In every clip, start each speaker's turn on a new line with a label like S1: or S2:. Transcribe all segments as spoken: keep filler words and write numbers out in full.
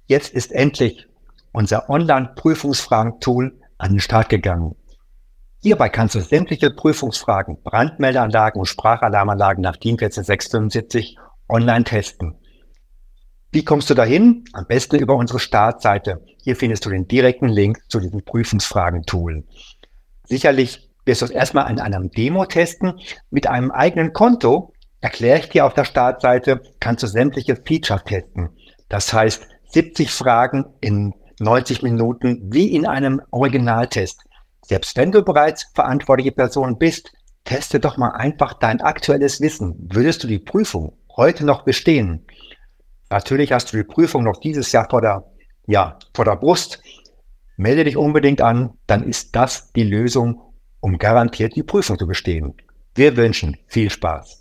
S1: Jetzt ist endlich unser Online-Prüfungsfragen-Tool an den Start gegangen. Hierbei kannst du sämtliche Prüfungsfragen, Brandmeldeanlagen und Sprachalarmanlagen nach DIN eins vier sechs fünf online testen. Wie kommst du dahin? Am besten über unsere Startseite. Hier findest du den direkten Link zu diesem Prüfungsfragen-Tool. Sicherlich wirst du es erstmal in einem Demo testen. Mit einem eigenen Konto, erkläre ich dir auf der Startseite, kannst du sämtliche Features testen. Das heißt, siebzig Fragen in neunzig Minuten wie in einem Originaltest. Selbst wenn du bereits verantwortliche Person bist, teste doch mal einfach dein aktuelles Wissen. Würdest du die Prüfung heute noch bestehen? Natürlich hast du die Prüfung noch dieses Jahr vor der, ja, vor der Brust. Melde dich unbedingt an, dann ist das die Lösung, um garantiert die Prüfung zu bestehen. Wir wünschen viel Spaß.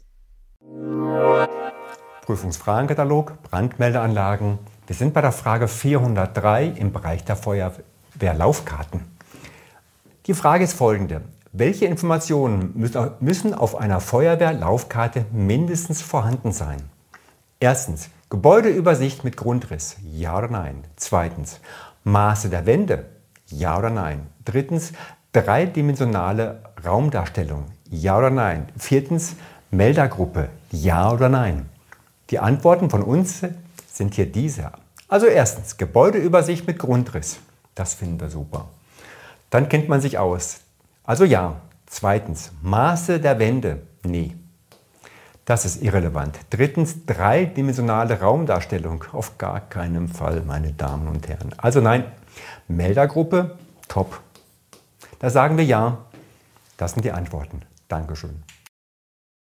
S2: Prüfungsfragenkatalog, Brandmeldeanlagen. Wir sind bei der Frage vierhundertdrei im Bereich der Feuerwehrlaufkarten. Die Frage ist folgende. Welche Informationen müssen auf einer Feuerwehrlaufkarte mindestens vorhanden sein? Erstens, Gebäudeübersicht mit Grundriss, ja oder nein? Zweitens, Maße der Wände, ja oder nein? Drittens, dreidimensionale Raumdarstellung, ja oder nein? Viertens, Meldergruppe, ja oder nein? Die Antworten von uns sind hier diese. Also erstens, Gebäudeübersicht mit Grundriss. Das finden wir super. Dann kennt man sich aus. Also ja. Zweitens, Maße der Wände. Nee. Das ist irrelevant. Drittens, dreidimensionale Raumdarstellung. Auf gar keinen Fall, meine Damen und Herren. Also nein, Meldergruppe, top. Da sagen wir ja. Das sind die Antworten. Dankeschön.